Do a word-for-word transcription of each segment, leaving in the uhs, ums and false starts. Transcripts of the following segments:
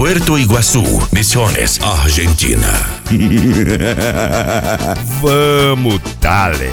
Puerto Iguaçu, Misiones, Argentina. Vamos, dale.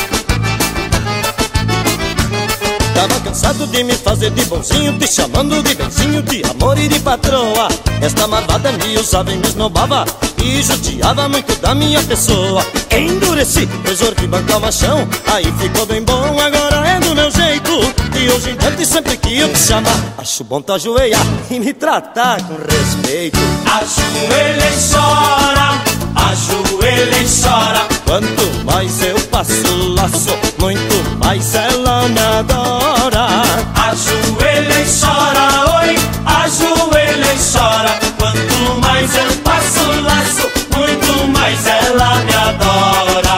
Tava cansado de me fazer de bonzinho, te chamando de benzinho, de amor e de patroa. Esta malvada me usava e me esnobava e judiava muito da minha pessoa. Endureci, pois orgui bancar o machão, aí ficou bem bom, agora é do meu jeito. E hoje em diante sempre que eu te chamar, acho bom tu ajoelhar e me tratar com respeito. Ajoelha e chora, ajoelha e chora. Quanto mais eu passo laço, muito mais ela me adora. Ajoelha e chora, oi, ajoelha e chora. Quanto mais eu passo laço, muito mais ela me adora.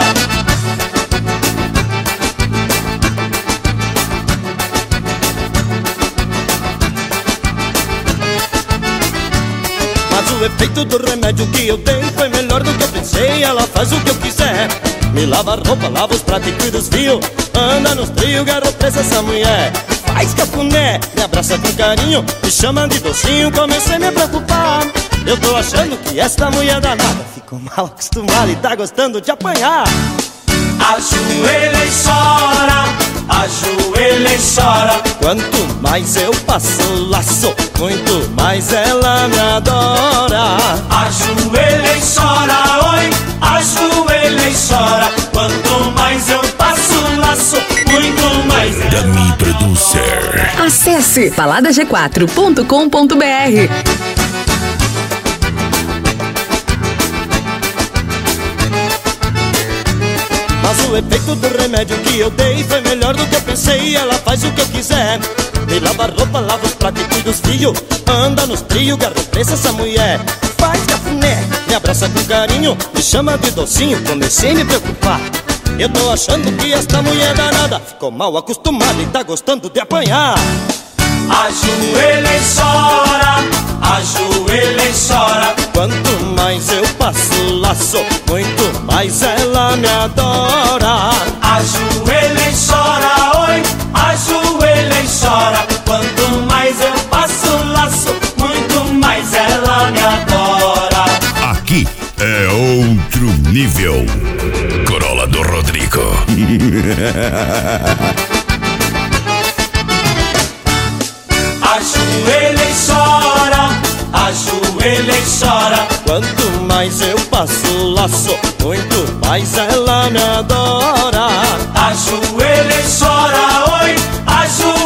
Mas o efeito do remédio que eu dei foi melhor do que eu pensei. Ela faz o que eu quiser, me lava a roupa, lava os pratos e cuida dos fios. Anda nos trios, garro presa essa mulher. Faz cafuné, me abraça com carinho, me chama de docinho, comecei a me preocupar. Eu tô achando que esta mulher danada ficou mal acostumada e tá gostando de apanhar. Ajoelha e chora, ajoelha e chora. Quanto mais eu passo laço, muito mais ela me adora. Ajoelha e chora, oi, ajoelha e chora. Quanto mais eu passo laço, muito mais ela. Dami Producer. Acesse balada g quatro ponto com ponto b r. Mas o efeito do remédio que eu dei foi melhor do que eu pensei. Ela faz o que eu quiser, me lava a roupa, lava os pratos e cuida dos filhos. Anda nos trios, garro presa essa mulher. Faz cafuné, me abraça com carinho, me chama de docinho, comecei a me preocupar. Eu tô achando que esta mulher danada ficou mal acostumada e tá gostando de apanhar. Ajoelha e chora, ajoelha e chora. Quanto mais eu passo laço, muito mais ela me adora. Ajoelha e chora, oi, ajoelha e chora. Quanto mais eu passo laço, muito mais ela me adora. Aqui é outro nível. Corolla do Rodrigo. Ajoelha e chora, ajoelha e chora. Quanto mais eu passo laço, muito mais ela me adora. Ajoelha e chora, oi, ajoelha